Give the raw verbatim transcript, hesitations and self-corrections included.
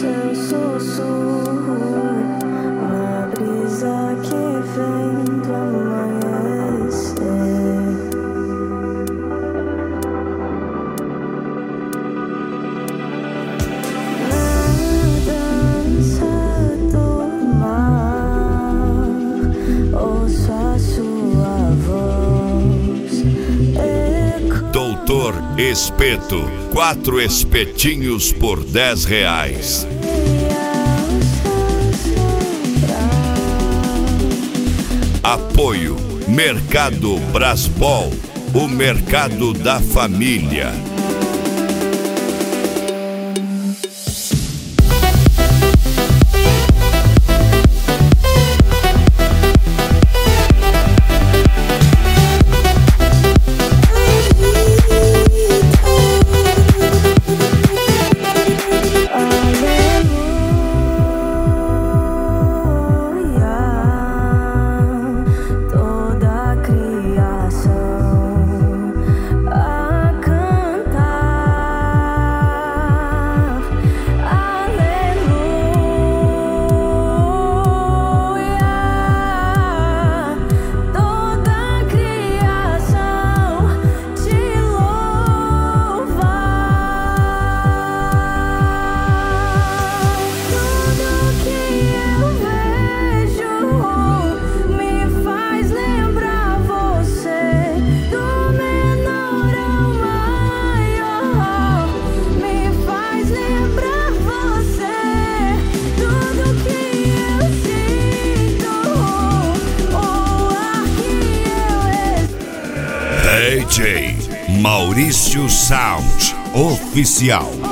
seu sussurro, na brisa que vem do amanhecer. Na dança do mar, ouço a sua voz. Doutor Espeto, quatro espetinhos por dez reais. Apoio Mercado Brasbol, o mercado da família. D J Maurício Sound Oficial.